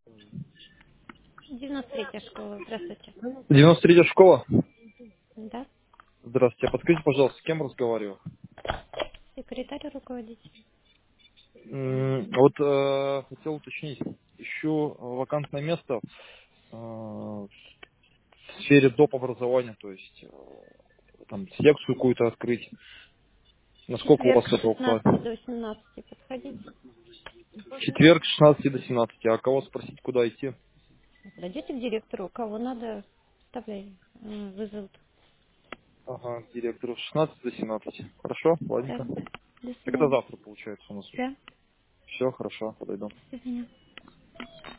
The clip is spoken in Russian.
93-я школа. Здравствуйте. 93-я школа. Да? Здравствуйте. А подскажите, пожалуйста, с кем разговариваю? Секретарь руководитель. Вот хотел уточнить. Ищу вакантное место в сфере доп. Образования, то есть там секцию какую-то открыть. Насколько у Четверг вас с это 16 укладывается? до 18 подходите. Четверг с 16 до 17. А кого спросить, куда идти? Подойдете к директору, кого надо, вставляй, вызовут. Ага, директору с 16 до 17. Хорошо, Да. ладненько. До Так это свидания. завтра получается у нас уже. Да. Все, хорошо, подойду. До свидания.